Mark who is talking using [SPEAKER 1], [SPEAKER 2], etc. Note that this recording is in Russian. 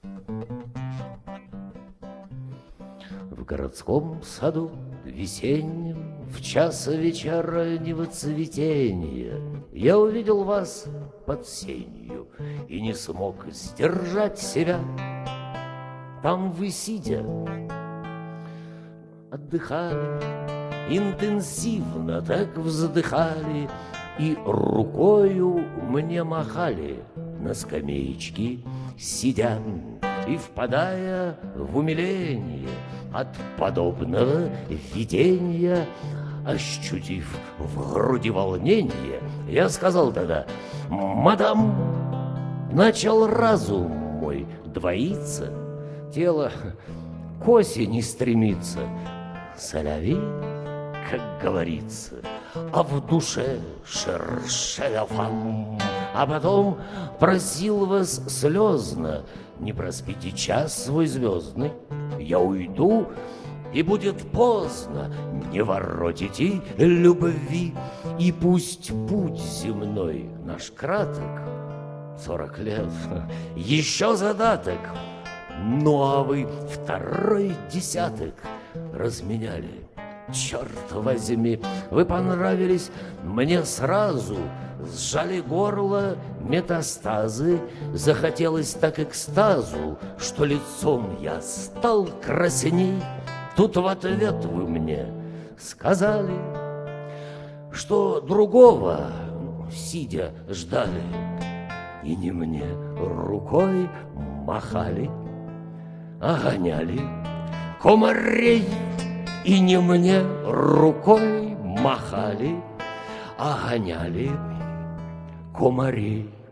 [SPEAKER 1] В городском саду весеннем, в час вечернего цветения, я увидел вас под сенью и не смог сдержать себя. Там вы, сидя, отдыхали, интенсивно так вздыхали и рукою мне махали на скамеечке сидя и впадая в умиление от подобного видения. Ощутив в груди волнение, я сказал тогда: «Мадам, начал разум мой двоиться, тело к осени стремится, соловей, как говорится, а в душе шершеляфам». А потом просил вас слезно: не проспите час свой звездный, я уйду, и будет поздно, не воротите любви, и пусть путь земной наш краток, 40 лет, еще задаток. Ну а вы второй десяток разменяли. Черт возьми, вы понравились мне сразу, сжали горло метастазы, захотелось так экстазу, что лицом я стал красней. Тут в ответ вы мне сказали, что другого, сидя, ждали, и не мне рукой махали, а гоняли комарей. И не мне рукой махали, а гоняли комарей.